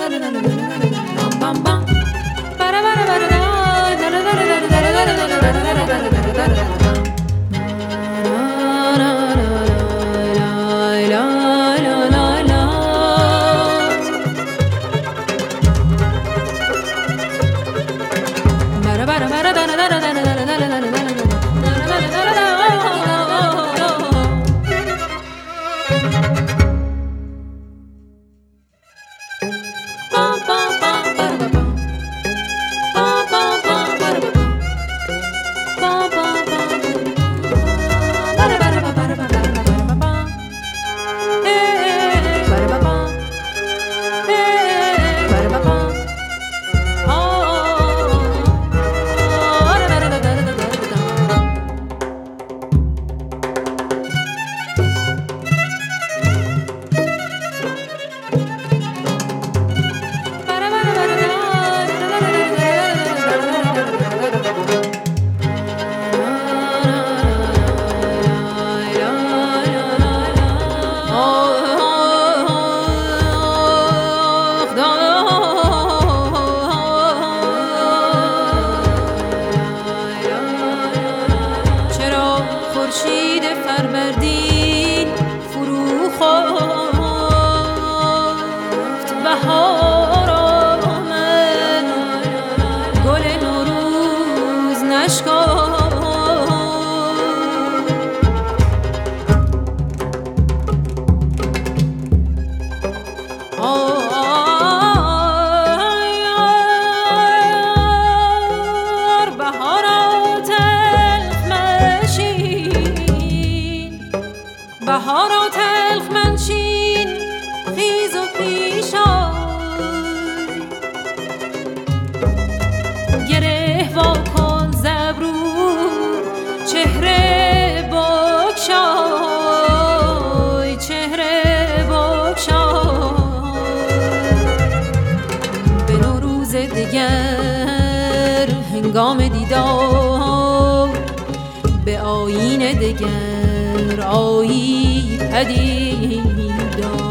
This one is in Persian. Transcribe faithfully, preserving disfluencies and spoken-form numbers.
خورشید فروردین فرو خفت، بهار آمد گل نوروز نشکافت. بهارا تلخ منشین خیز و پیش آی، گره وا کن زبرو چهره بگشای، چهره بگشای. به نوروز دگر هنگام دیدار، به آیین دگر آیی پدید.